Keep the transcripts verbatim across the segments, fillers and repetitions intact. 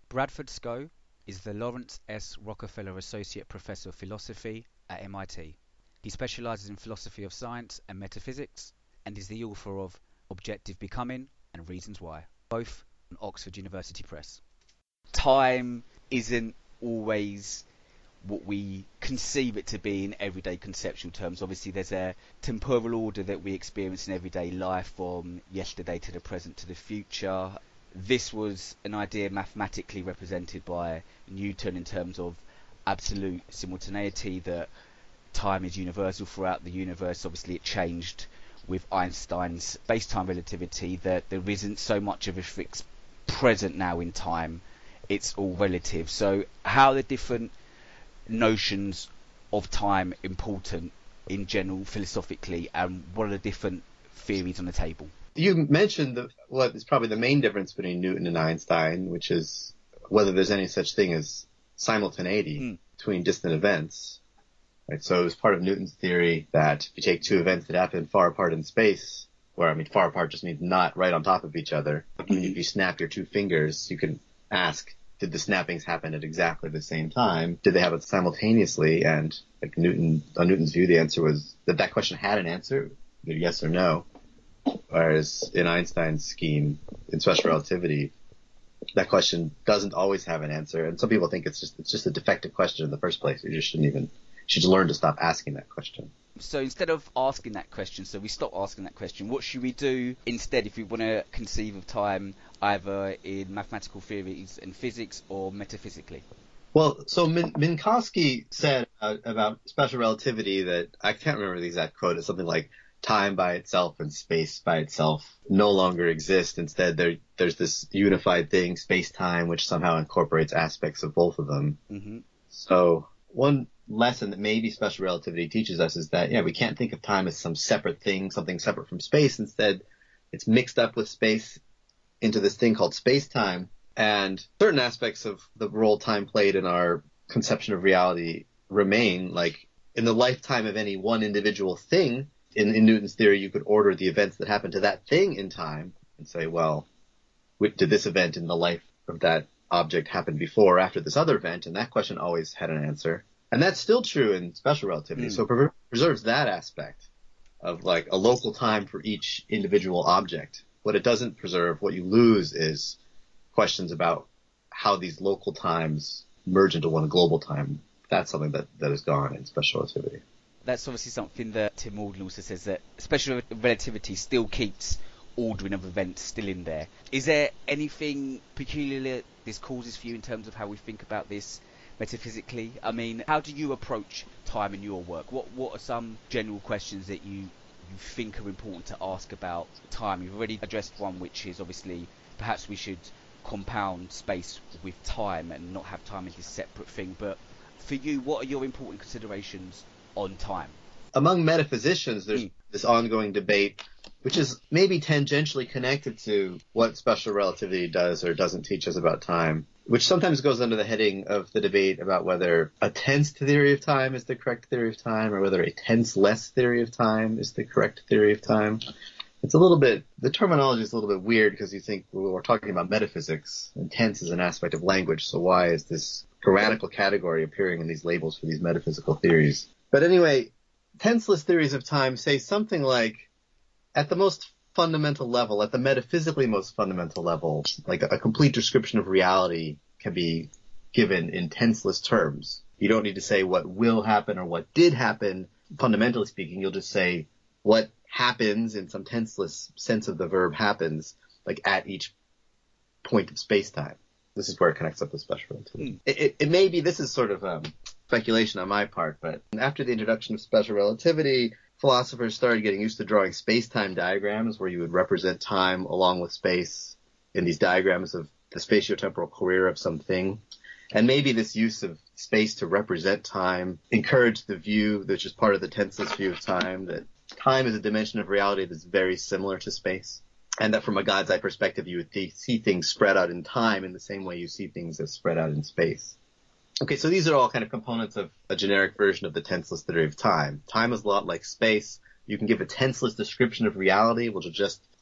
Bradford Scow is the Lawrence S. Rockefeller Associate Professor of Philosophy at M I T. He specializes in philosophy of science and metaphysics and is the author of Objective Becoming and Reasons Why, both on Oxford University Press. Time isn't always what we conceive it to be in everyday conceptual terms. Obviously, there's a temporal order that we experience in everyday life, from yesterday to the present to the future. This was an idea mathematically represented by Newton in terms of absolute simultaneity, that time is universal throughout the universe. Obviously, it changed with Einstein's space-time relativity, that there isn't so much of a fixed present now in time. It's all relative. So how are the different notions of time important in general philosophically, and what are the different theories on the table? You mentioned the, what is probably the main difference between Newton and Einstein, which is whether there's any such thing as simultaneity mm. between distant events. Right? So it was part of Newton's theory that if you take two events that happen far apart in space, where I mean far apart just means not right on top of each other. Mm. If you snap your two fingers, you can ask, did the snappings happen at exactly the same time? Did they happen simultaneously? And like Newton, on Newton's view, the answer was that that question had an answer, either yes or no. Whereas in Einstein's scheme, in special relativity, that question doesn't always have an answer. And some people think it's just it's just a defective question in the first place. You just shouldn't even you should learn to stop asking that question. So instead of asking that question, so we stop asking that question, what should we do instead if we want to conceive of time either in mathematical theories and physics or metaphysically? Well, so Min- Minkowski said uh, about special relativity that, I can't remember the exact quote, it's something like, time by itself and space by itself no longer exist. Instead, there, there's this unified thing, space-time, which somehow incorporates aspects of both of them. Mm-hmm. So one lesson that maybe special relativity teaches us is that, yeah, we can't think of time as some separate thing, something separate from space. Instead, it's mixed up with space into this thing called space-time. And certain aspects of the role time played in our conception of reality remain, like in the lifetime of any one individual thing. In, in Newton's theory, you could order the events that happen to that thing in time and say, well, did this event in the life of that object happen before or after this other event? And that question always had an answer. And that's still true in special relativity. Mm. So it pre- preserves that aspect of like a local time for each individual object. What it doesn't preserve, what you lose, is questions about how these local times merge into one global time. That's something that, that is gone in special relativity. That's obviously something that Tim Alden also says, that special relativity still keeps ordering of events still in there. Is there anything peculiar this causes for you in terms of how we think about this metaphysically? I mean, how do you approach time in your work? What what are some general questions that you, you think are important to ask about time? You've already addressed one, which is obviously perhaps we should compound space with time and not have time as this separate thing. But for you, what are your important considerations on time? Among metaphysicians, there's mm. this ongoing debate, which is maybe tangentially connected to what special relativity does or doesn't teach us about time, which sometimes goes under the heading of the debate about whether a tensed theory of time is the correct theory of time or whether a tense-less theory of time is the correct theory of time. It's a little bit, the terminology is a little bit weird because you think, well, we're talking about metaphysics, and tense is an aspect of language, so why is this grammatical category appearing in these labels for these metaphysical theories? But anyway, tenseless theories of time say something like, at the most fundamental level, at the metaphysically most fundamental level, like a, a complete description of reality can be given in tenseless terms. You don't need to say what will happen or what did happen. Fundamentally speaking, you'll just say what happens in some tenseless sense of the verb happens, like at each point of space-time. This is where it connects up with special relativity. Mm. It, it, it may be, this is sort of um, speculation on my part, but after the introduction of special relativity, philosophers started getting used to drawing space-time diagrams where you would represent time along with space in these diagrams of the spatiotemporal career of something. And maybe this use of space to represent time encouraged the view, which is part of the tenseless view of time, that time is a dimension of reality that's very similar to space. And that from a God's eye perspective, you would th- see things spread out in time in the same way you see things as spread out in space. Okay, so these are all kind of components of a generic version of the tenseless theory of time. Time is a lot like space. You can give a tenseless description of reality, which will just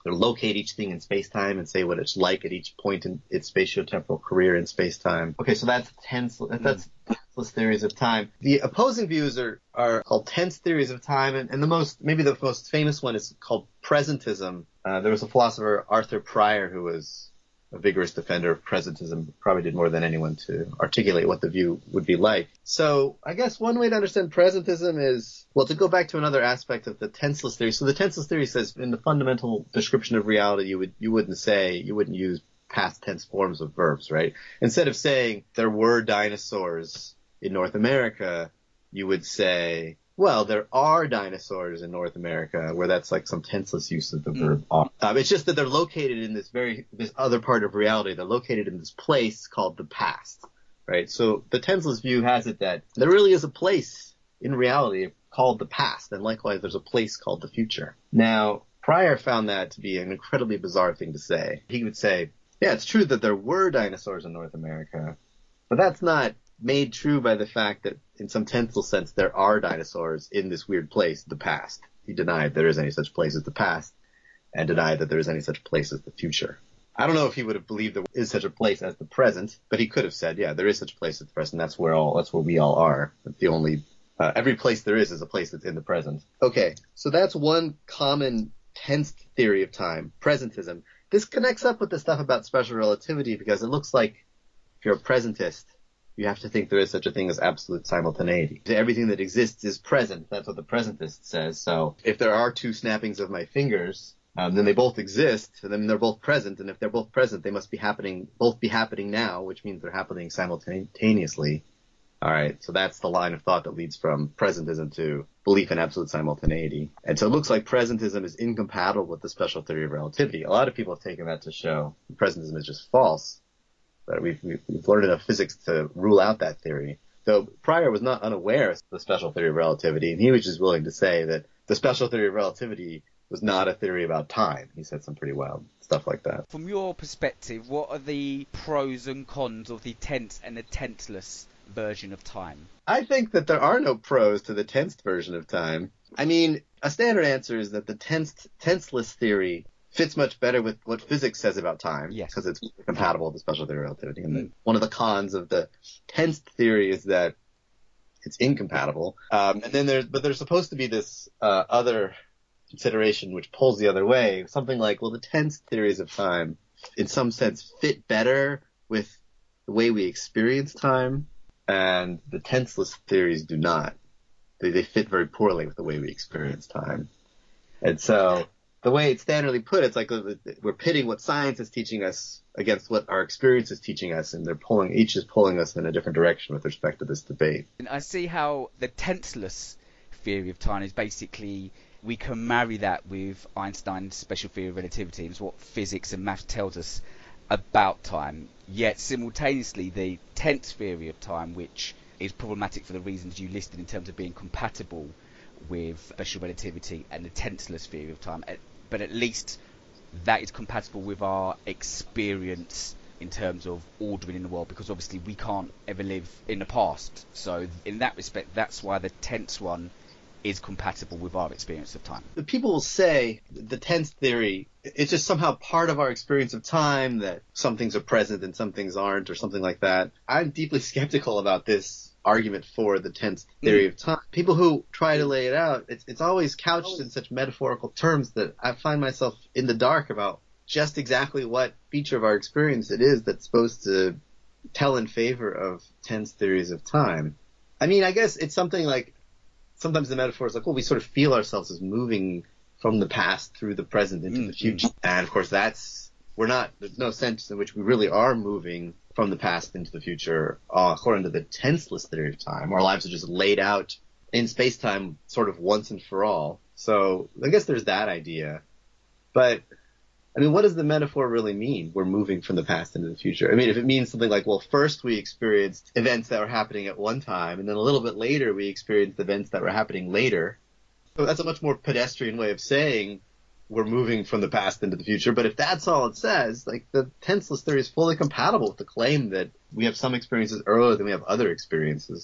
They locate each thing in space-time and say what it's like at each point in its spatiotemporal career in space-time. Okay, so that's tense, that's tenseless theories of time. The opposing views are, are called tense theories of time, and, and the most, maybe the most famous one is called presentism. Uh, there was a philosopher, Arthur Pryor, who was a vigorous defender of presentism, probably did more than anyone to articulate what the view would be like. So I guess one way to understand presentism is, well, to go back to another aspect of the tenseless theory. So the tenseless theory says in the fundamental description of reality, you would, you wouldn't say, you wouldn't use past tense forms of verbs, right? Instead of saying there were dinosaurs in North America, you would say, well, there are dinosaurs in North America, where that's like some tenseless use of the verb are. Um, it's just that they're located in this very, this other part of reality. They're located in this place called the past, right? So the tenseless view has it that there really is a place in reality called the past, and likewise there's a place called the future. Now, Pryor found that to be an incredibly bizarre thing to say. He would say, yeah, it's true that there were dinosaurs in North America, but that's not made true by the fact that in some tenseless sense there are dinosaurs in this weird place, the past. He denied there is any such place as the past and denied that there is any such place as the future. I don't know if he would have believed there is such a place as the present, but he could have said, yeah, there is such a place as the present. That's where all, that's where we all are. That's the only, uh, every place there is is a place that's in the present. Okay, so that's one common tense theory of time, presentism. This connects up with the stuff about special relativity because it looks like if you're a presentist, you have to think there is such a thing as absolute simultaneity. Everything that exists is present. That's what the presentist says. So if there are two snappings of my fingers, um, then they both exist, and then they're both present. And if they're both present, they must be happening, both be happening now, which means they're happening simultaneously. All right. So that's the line of thought that leads from presentism to belief in absolute simultaneity. And so it looks like presentism is incompatible with the special theory of relativity. A lot of people have taken that to show presentism is just false. But we've, we've learned enough physics to rule out that theory. Though Pryor was not unaware of the special theory of relativity, and he was just willing to say that the special theory of relativity was not a theory about time. He said some pretty wild stuff like that. From your perspective, what are the pros and cons of the tense and the tenseless version of time? I think that there are no pros to the tensed version of time. I mean, a standard answer is that the tensed, tenseless theory fits much better with what physics says about time, yes, because it's compatible with the special theory of relativity. And mm. one of the cons of the tensed theory is that it's incompatible. Um, and then there's, but there's supposed to be this uh, other consideration which pulls the other way. Something like, well, the tensed theories of time, in some sense, fit better with the way we experience time, and the tenseless theories do not. They, they fit very poorly with the way we experience time. And so the way it's standardly put, it's like we're pitting what science is teaching us against what our experience is teaching us, and they're pulling, each is pulling us in a different direction with respect to this debate. And I see how the tenseless theory of time is basically, we can marry that with Einstein's special theory of relativity, and it's what physics and maths tells us about time. Yet simultaneously, the tense theory of time, which is problematic for the reasons you listed in terms of being compatible with special relativity and the tenseless theory of time, but at least that is compatible with our experience in terms of ordering in the world, because obviously we can't ever live in the past. So in that respect, that's why the tense one is compatible with our experience of time. People will say the tense theory, it's just somehow part of our experience of time, that some things are present and some things aren't, or something like that. I'm deeply skeptical about this argument for the tense theory mm. of time. People who try to lay it out, it's, it's always couched in such metaphorical terms that I find myself in the dark about just exactly what feature of our experience it is that's supposed to tell in favor of tense theories of time. I mean, I guess it's something like, sometimes the metaphor is like, well, we sort of feel ourselves as moving from the past through the present into mm. the future. And of course that's, we're not, there's no sense in which we really are moving from the past into the future, uh, according to the tenseless theory of time. Our lives are just laid out in space-time sort of once and for all. So I guess there's that idea. But, I mean, what does the metaphor really mean? We're moving from the past into the future. I mean, if it means something like, well, first we experienced events that were happening at one time, and then a little bit later we experienced events that were happening later. So that's a much more pedestrian way of saying we're moving from the past into the future. But if that's all it says, like, the tenseless theory is fully compatible with the claim that we have some experiences earlier than we have other experiences.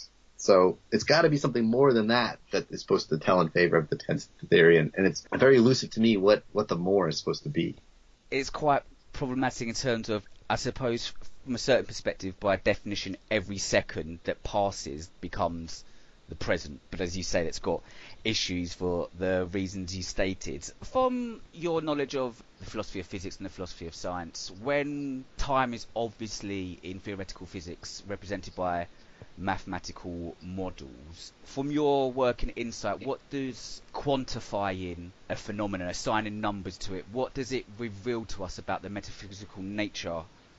So it's got to be something more than that that is supposed to tell in favor of the tense theory. And, and it's very elusive to me what, what the more is supposed to be. It's quite problematic in terms of, I suppose, from a certain perspective, by definition, every second that passes becomes the present. But as you say, it's got issues for the reasons you stated. From your knowledge of the philosophy of physics and the philosophy of science, when time is obviously in theoretical physics represented by mathematical models, from your work and insight, what does quantifying a phenomenon, assigning numbers to it, what does it reveal to us about the metaphysical nature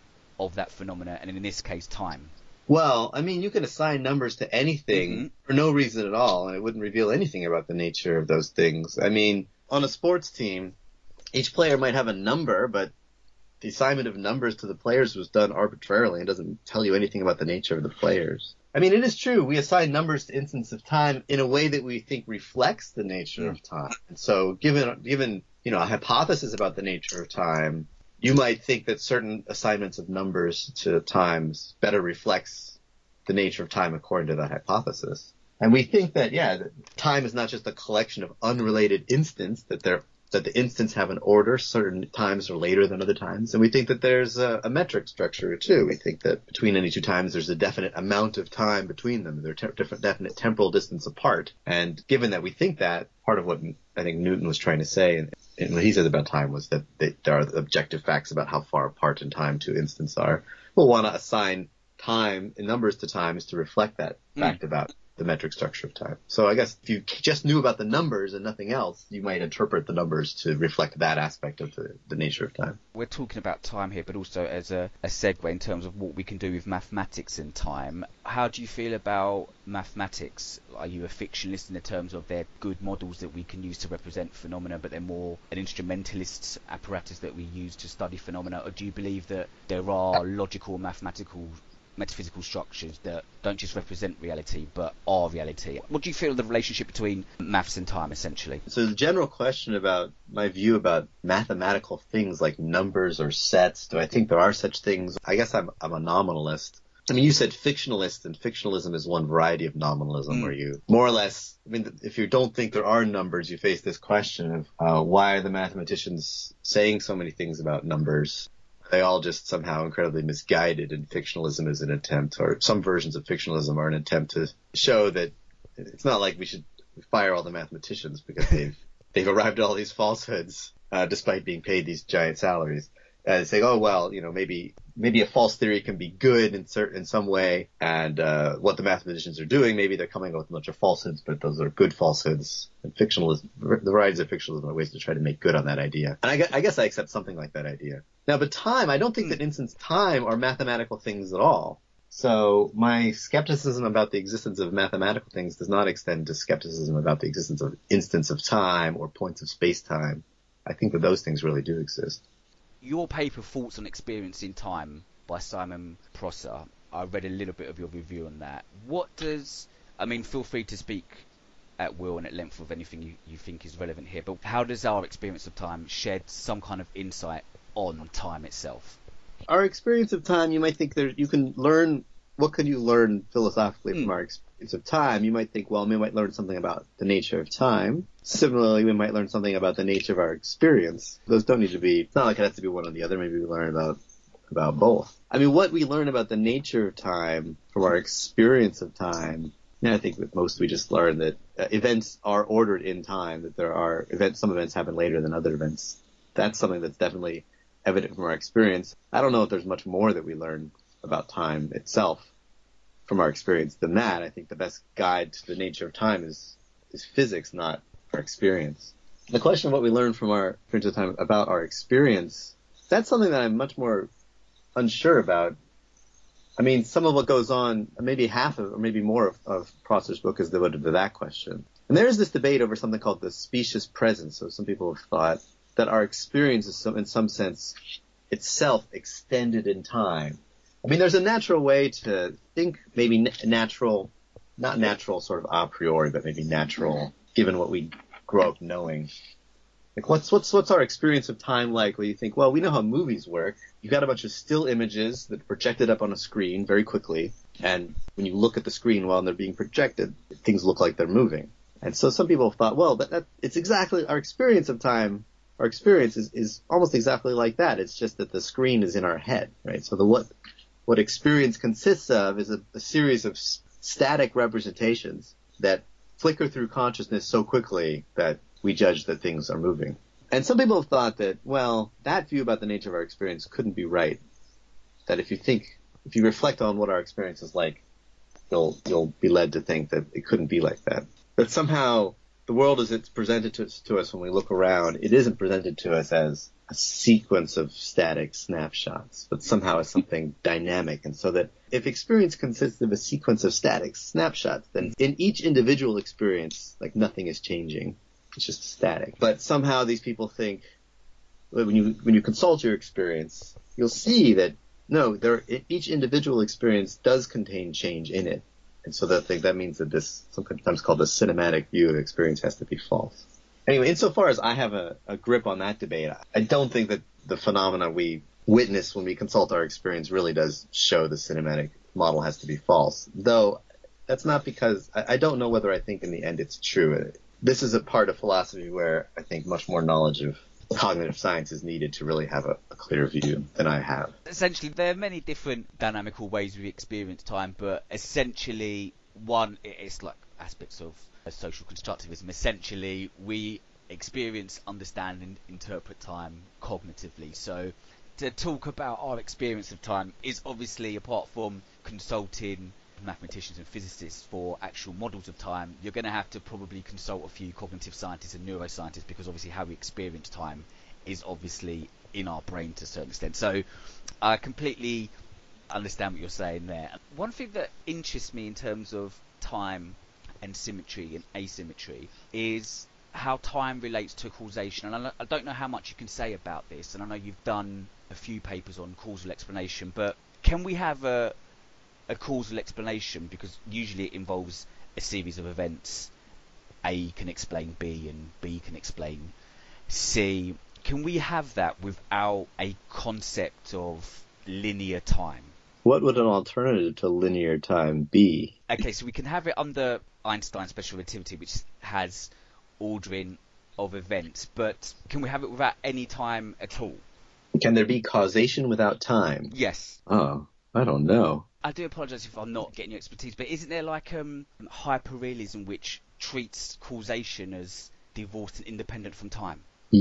of that phenomena, and in this case, time? Well, I mean, you can assign numbers to anything Mm-hmm. for no reason at all, and it wouldn't reveal anything about the nature of those things. I mean, on a sports team, each player might have a number, but the assignment of numbers to the players was done arbitrarily and doesn't tell you anything about the nature of the players. I mean, it is true. We assign numbers to instants of time in a way that we think reflects the nature of time. And so given, given, you know, a hypothesis about the nature of time, you might think that certain assignments of numbers to times better reflects the nature of time according to that hypothesis. And we think that, yeah, that time is not just a collection of unrelated instants, that they're that the instants have an order, certain times are later than other times. And we think that there's a, a metric structure too. We think that between any two times there's a definite amount of time between them. They're te- different, definite temporal distance apart. And given that we think that, part of what I think Newton was trying to say and, and what he said about time was that they, there are objective facts about how far apart in time two instants are. We'll want to assign time and numbers to times to reflect that mm. fact about the metric structure of time. So I guess if you just knew about the numbers and nothing else, you might interpret the numbers to reflect that aspect of the, the nature of time. We're talking about time here, but also as a, a segue in terms of what we can do with mathematics and time. How do you feel about mathematics? Are you a fictionalist in the terms of they're good models that we can use to represent phenomena, but they're more an instrumentalist apparatus that we use to study phenomena? Or do you believe that there are logical mathematical metaphysical structures that don't just represent reality but are reality? What do you feel of the relationship between maths and time, essentially? So the general question about my view about mathematical things like numbers or sets, do I think there are such things? I guess I'm, I'm a nominalist. I mean, you said fictionalist, and fictionalism is one variety of nominalism, mm. where you more or less, I mean, if you don't think there are numbers, you face this question of uh, why are the mathematicians saying so many things about numbers? They all just somehow incredibly misguided, and fictionalism is an attempt, or some versions of fictionalism are an attempt to show that it's not like we should fire all the mathematicians because they've they've arrived at all these falsehoods uh, despite being paid these giant salaries. And saying, oh well, you know, maybe maybe a false theory can be good in certain in some way, and uh, what the mathematicians are doing, maybe they're coming up with a bunch of falsehoods, but those are good falsehoods. And fictionalism, the varieties of fictionalism are ways to try to make good on that idea. And I guess, I guess I accept something like that idea. Now, but time, I don't think that instants time are mathematical things at all. So my skepticism about the existence of mathematical things does not extend to skepticism about the existence of instants of time or points of space-time. I think that those things really do exist. Your paper, Thoughts on Experience in Time, by Simon Prosser, I read a little bit of your review on that. What does, I mean, feel free to speak at will and at length of anything you, you think is relevant here, but how does our experience of time shed some kind of insight on time itself? Our experience of time, you might think there, you can learn, what could you learn philosophically mm. from our experience of time? You might think, well, we might learn something about the nature of time. Similarly, we might learn something about the nature of our experience. Those don't need to be, it's not like it has to be one or the other. Maybe we learn about, about both. I mean, what we learn about the nature of time from our experience of time, and I think that most we just learn that uh, events are ordered in time, that there are events, some events happen later than other events. That's something that's definitely evident from our experience. I don't know if there's much more that we learn about time itself from our experience than that. I think the best guide to the nature of time is, is physics, not our experience. The question of what we learn from our experience of time about our experience, that's something that I'm much more unsure about. I mean, some of what goes on, maybe half of, or maybe more of, of Prosser's book is devoted to that question. And there is this debate over something called the specious present. So some people have thought that our experience is some, in some sense itself extended in time. I mean, there's a natural way to think, maybe natural, not natural sort of a priori, but maybe natural, given what we grow up knowing, Like, what's what's what's our experience of time like? Where you think, well, we know how movies work. You've got a bunch of still images that are projected up on a screen very quickly, and when you look at the screen while they're being projected, things look like they're moving. And so some people thought, well, that, that it's exactly our experience of time. Our experience is, is almost exactly like that. It's just that the screen is in our head, right? So the what what experience consists of is a, a series of s- static representations that flicker through consciousness so quickly that we judge that things are moving. And some people have thought that, well, that view about the nature of our experience couldn't be right. That if you think, if you reflect on what our experience is like, you'll you'll be led to think that it couldn't be like that. That somehow the world as it's presented to, to us when we look around, it isn't presented to us as a sequence of static snapshots, but somehow as something dynamic. And so that if experience consists of a sequence of static snapshots, then in each individual experience, like nothing is changing. It's just static. But somehow these people think, when you when you consult your experience, you'll see that no, there each individual experience does contain change in it, and so that that means that this sometimes called the cinematic view of experience has to be false. Anyway, insofar as I have a, a grip on that debate, I don't think that the phenomena we witness when we consult our experience really does show the cinematic model has to be false. Though that's not because I, I don't know whether I think in the end it's true. This is a part of philosophy where I think much more knowledge of cognitive science is needed to really have a, a clear view than I have. Essentially, there are many different dynamical ways we experience time, but essentially, one, it's like aspects of social constructivism. Essentially, we experience, understand, and interpret time cognitively. So to talk about our experience of time is obviously, apart from consulting mathematicians and physicists for actual models of time, you're going to have to probably consult a few cognitive scientists and neuroscientists, because obviously how we experience time is obviously in our brain to a certain extent. So I completely understand what you're saying there. One thing that interests me in terms of time and symmetry and asymmetry is how time relates to causation. And I don't know how much you can say about this, and I know you've done a few papers on causal explanation, but can we have a a causal explanation, because usually it involves a series of events. A can explain B and B can explain C. Can we have that without a concept of linear time? What would an alternative to linear time be? Okay, so we can have it under Einstein's special relativity, which has ordering of events, but can we have it without any time at all? Can there be causation without time? Yes. Oh, I don't know. I do apologise if I'm not getting your expertise, but isn't there like um, hyperrealism which treats causation as divorced and independent from time?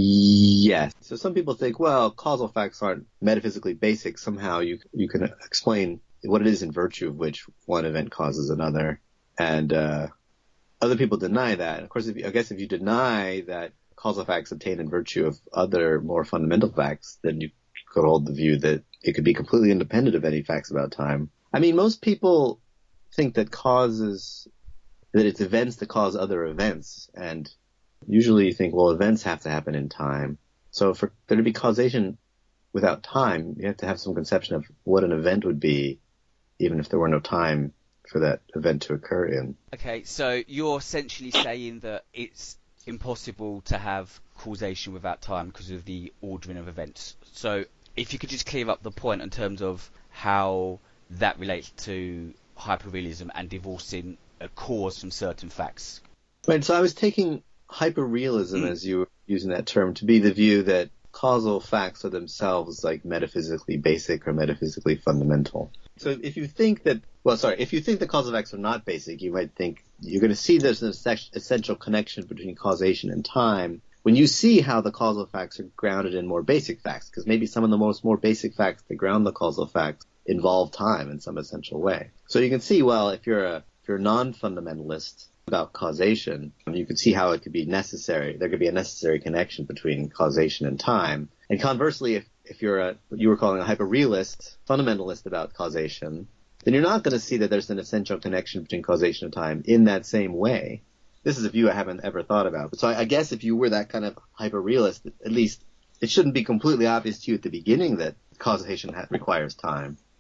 Yes. So some people think, well, causal facts aren't metaphysically basic. Somehow you you can explain what it is in virtue of which one event causes another. And uh, other people deny that. Of course, if you, I guess if you deny that causal facts obtain in virtue of other more fundamental facts, then you could hold the view that it could be completely independent of any facts about time. I mean, most people think that causes, that it's events that cause other events, and usually you think, well, events have to happen in time. So for there to be causation without time, you have to have some conception of what an event would be, even if there were no time for that event to occur in. Okay, so you're essentially saying that it's impossible to have causation without time because of the ordering of events. So if you could just clear up the point in terms of how that relates to hyperrealism and divorcing a cause from certain facts. Right, so I was taking hyperrealism, mm. as you were using that term, to be the view that causal facts are themselves like metaphysically basic or metaphysically fundamental. So if you think that, well, sorry, if you think that causal facts are not basic, you might think you're going to see there's an essential connection between causation and time when you see how the causal facts are grounded in more basic facts, because maybe some of the most more basic facts that ground the causal facts involve time in some essential way. So you can see, well, if you're a if you're a non-fundamentalist about causation, you can see how it could be necessary. There could be a necessary connection between causation and time. And conversely, if, if you're a what you were calling a hyperrealist, fundamentalist about causation, then you're not going to see that there's an essential connection between causation and time in that same way. This is a view I haven't ever thought about. But so I, I guess if you were that kind of hyperrealist, at least it shouldn't be completely obvious to you at the beginning that causation ha- requires time.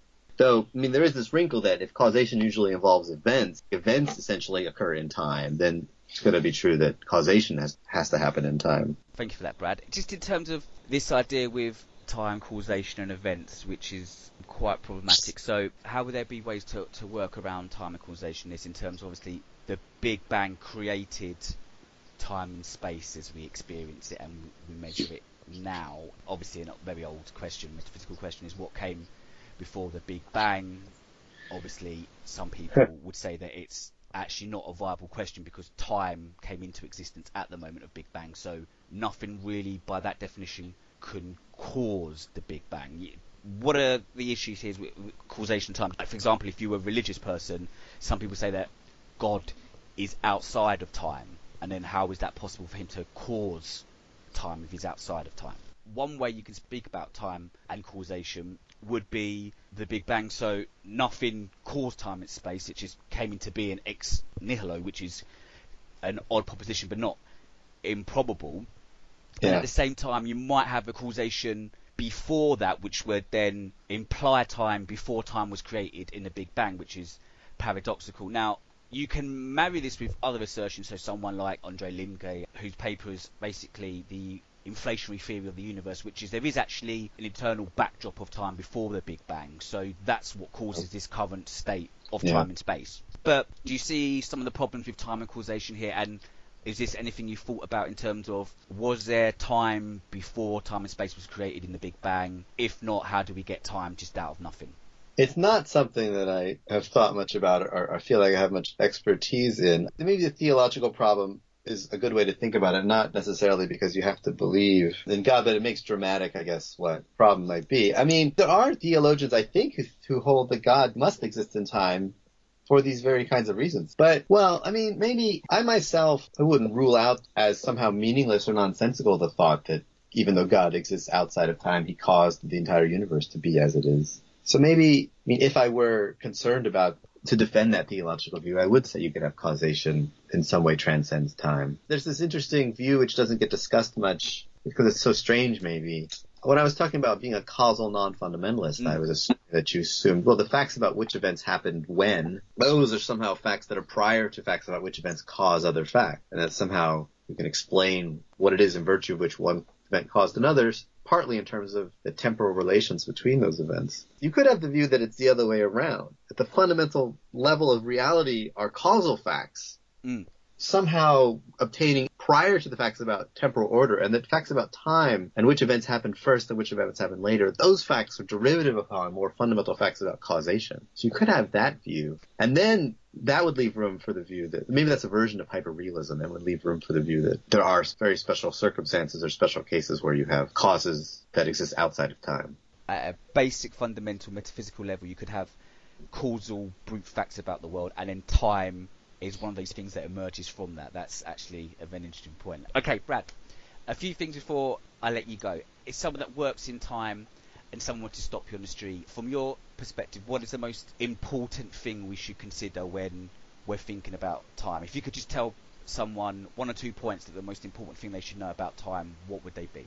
Though, I mean, there is this wrinkle that if causation usually involves events, events essentially occur in time, then it's going to be true that causation has, has to happen in time. Thank you for that, Brad. Just in terms of this idea with time, causation, and events, which is quite problematic. So how would there be ways to, to work around time and causation? This in terms of, obviously, the Big Bang created time and space as we experience it and we measure it now. Obviously, a very old question, metaphysical question, is what came before the Big Bang. Obviously, some people would say that it's actually not a viable question because time came into existence at the moment of Big Bang, so nothing really by that definition can cause the Big Bang. What are the issues here with causation time? Like, for example, if you were a religious person, some people say that God is outside of time, and then how is that possible for him to cause time if he's outside of time? One way you can speak about time and causation would be the Big Bang. So nothing caused time and space, it just came into being ex nihilo, which is an odd proposition but not improbable. Yeah. And at the same time, you might have a causation before that, which would then imply time before time was created in the Big Bang, which is paradoxical. Now, you can marry this with other assertions, so someone like Andre Linde, whose paper is basically the inflationary theory of the universe, which is there is actually an internal backdrop of time before the Big Bang, so that's what causes this current state of yeah. time and space. But do you see some of the problems with time and causation here, and is this anything you thought about in terms of, was there time before time and space was created in the Big Bang? If not, how do we get time just out of nothing? It's not something that I have thought much about or I feel like I have much expertise in. Maybe the theological problem is a good way to think about it, not necessarily because you have to believe in God, but it makes dramatic, I guess, what the problem might be. I mean, there are theologians, I think, who, who hold that God must exist in time for these very kinds of reasons. But, well, I mean, maybe I myself, I wouldn't rule out as somehow meaningless or nonsensical the thought that even though God exists outside of time, he caused the entire universe to be as it is. So maybe, I mean, if I were concerned about to defend that theological view, I would say you could have causation in some way transcends time. There's this interesting view which doesn't get discussed much because it's so strange maybe. When I was talking about being a causal non-fundamentalist, mm. I was assuming that you assumed, well, the facts about which events happened when, those are somehow facts that are prior to facts about which events cause other facts. And that somehow we can explain what it is in virtue of which one event caused another's, partly in terms of the temporal relations between those events. You could have the view that it's the other way around. At the fundamental level of reality are causal facts, mm. somehow obtaining prior to the facts about temporal order, and the facts about time and which events happened first and which events happened later, those facts are derivative upon more fundamental facts about causation. So you could have that view. And then that would leave room for the view that, maybe that's a version of hyperrealism, that would leave room for the view that there are very special circumstances or special cases where you have causes that exist outside of time. At a basic fundamental metaphysical level, you could have causal brute facts about the world, and then time is one of those things that emerges from that. That's actually a very interesting point. Okay, Brad, a few things before I let you go. If someone that works in time and someone were to stop you on the street, from your perspective, what is the most important thing we should consider when we're thinking about time? If you could just tell someone one or two points that the most important thing they should know about time, what would they be?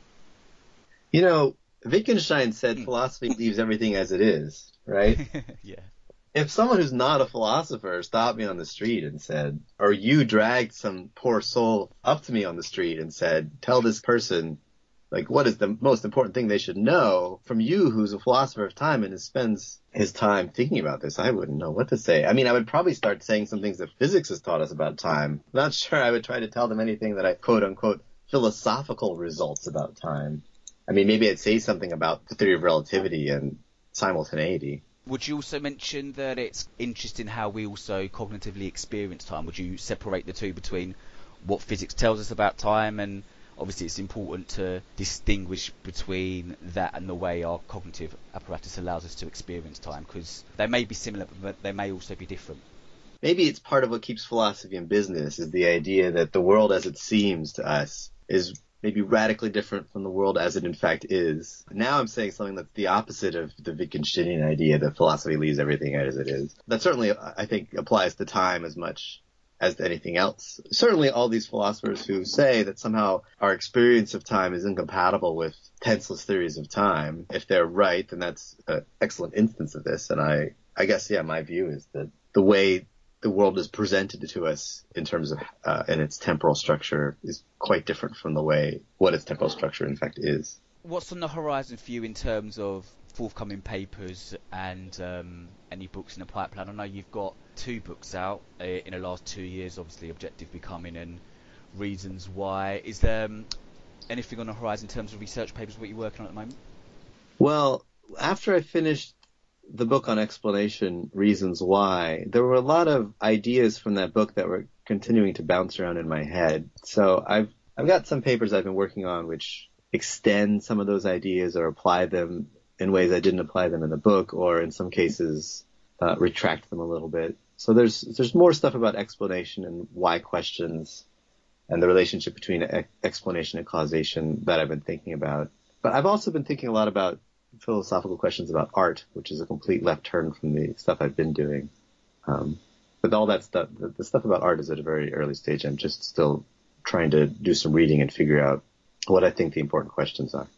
You know, Wittgenstein said mm. philosophy leaves everything as it is, right? Yeah. If someone who's not a philosopher stopped me on the street and said, or you dragged some poor soul up to me on the street and said, tell this person, like, what is the most important thing they should know, from you who's a philosopher of time and spends his time thinking about this, I wouldn't know what to say. I mean, I would probably start saying some things that physics has taught us about time. I'm not sure I would try to tell them anything that I quote unquote philosophical results about time. I mean, maybe I'd say something about the theory of relativity and simultaneity. Would you also mention that it's interesting how we also cognitively experience time? Would you separate the two between what physics tells us about time, and obviously it's important to distinguish between that and the way our cognitive apparatus allows us to experience time, because they may be similar but they may also be different. Maybe it's part of what keeps philosophy in business, is the idea that the world as it seems to us is maybe radically different from the world as it in fact is. Now I'm saying something that's the opposite of the Wittgensteinian idea that philosophy leaves everything as it is. That certainly, I think, applies to time as much as to anything else. Certainly all these philosophers who say that somehow our experience of time is incompatible with tenseless theories of time, if they're right, then that's an excellent instance of this. And I, I guess, yeah, my view is that the way the world is presented to us in terms of uh, in its temporal structure is quite different from the way what its temporal structure in fact is. What's on the horizon for you in terms of forthcoming papers and um, any books in the pipeline? I know you've got two books out uh, in the last two years, obviously Objective Becoming and Reasons Why. Is there um, anything on the horizon in terms of research papers, what you're working on at the moment? Well, after I finished the book on explanation, Reasons Why, there were a lot of ideas from that book that were continuing to bounce around in my head. So I've I've got some papers I've been working on which extend some of those ideas or apply them in ways I didn't apply them in the book, or in some cases uh, retract them a little bit. So there's there's more stuff about explanation and why questions and the relationship between e- explanation and causation that I've been thinking about. But I've also been thinking a lot about philosophical questions about art, which is a complete left turn from the stuff I've been doing. Um, but all that stuff, the, the stuff about art is at a very early stage. I'm just still trying to do some reading and figure out what I think the important questions are.